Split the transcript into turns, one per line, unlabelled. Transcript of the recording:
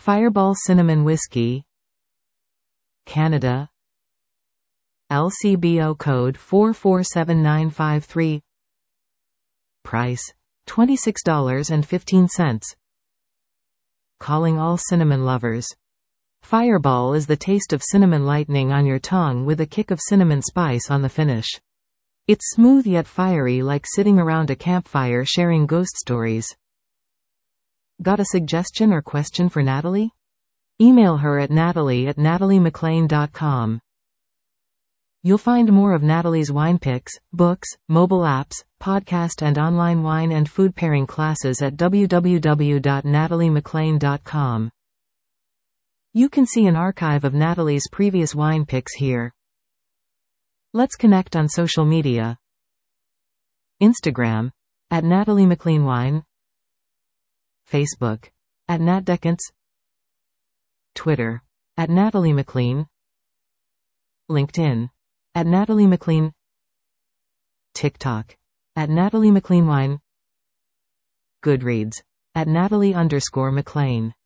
Fireball Cinnamon Whiskey, Canada. LCBO code 447953. Price $26.15. Calling all cinnamon lovers. Fireball is the taste of cinnamon lightning on your tongue with a kick of cinnamon spice on the finish. It's smooth yet fiery, like sitting around a campfire sharing ghost stories. Got a suggestion or question for Natalie? Email her at natalie@nataliemclean.com. You'll find more of Natalie's wine picks, books, mobile apps, podcast and online wine and food pairing classes at www.nataliemclean.com. You can see an archive of Natalie's previous wine picks here. Let's connect on social media. Instagram, @NatalieMcleanWine. Facebook, @NatDecants. Twitter, @NatalieMclean. LinkedIn, @NatalieMclean. TikTok, @NatalieMcleanWine. Goodreads, @Natalie_McLean.